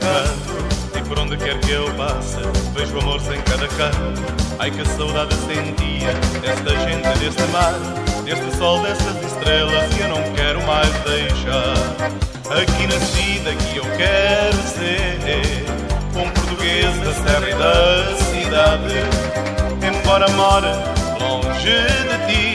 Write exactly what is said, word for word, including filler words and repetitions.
canto, e por onde quer que eu passe vejo amor sem cada canto. Ai que saudade sentia desta gente, deste mar, deste sol, dessas estrelas, e eu não quero mais deixar. Aqui nasci, daqui eu quero ser um português da serra e da cidade, embora more longe de ti.